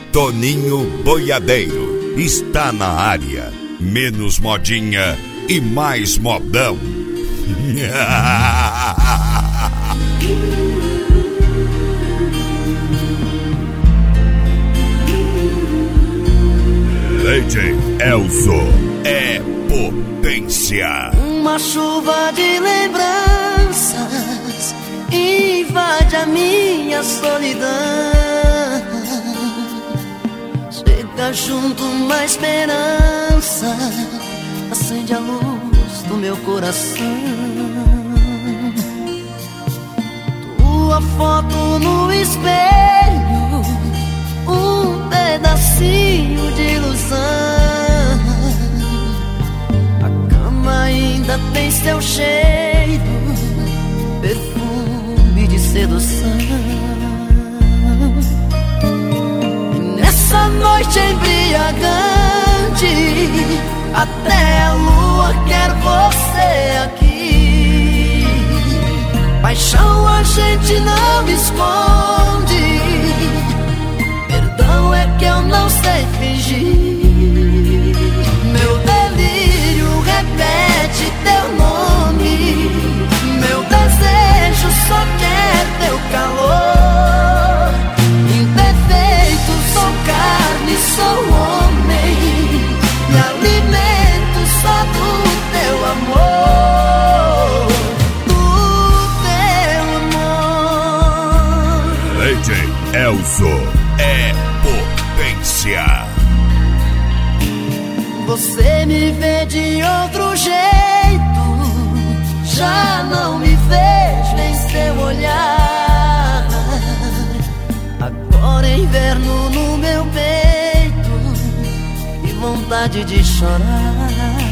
Toninho Boiadeiro está na área. Menos modinha e mais modão. DJ Elzo é potência. Uma chuva de lembranças invade a minha solidão. Chega junto uma esperança, acende a luz do meu coração. Tua foto no espelho, um pedacinho de ilusão. A cama ainda tem seu cheiro, perfume de sedução. E nessa noite embriagante, até a lua quer você aqui. Paixão a gente não esconde, perdão é que eu não sei fingir. Meu delírio repete teu nome, meu desejo só quer teu calor. Imperfeito, sou carne, sou homem, me alimento só do teu amor, do teu amor. DJ Elzo é potência. Você me vê de outro jeito, já não me vejo em seu olhar. Agora é inverno no meu peito e vontade de chorar.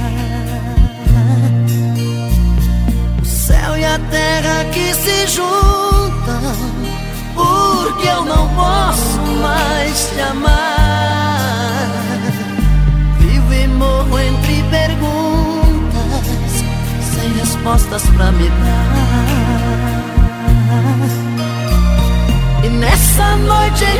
O céu e a terra que se juntam, porque eu não posso mais te amar. Vivo e morro entre perguntas, sem respostas pra me dar. E nessa noite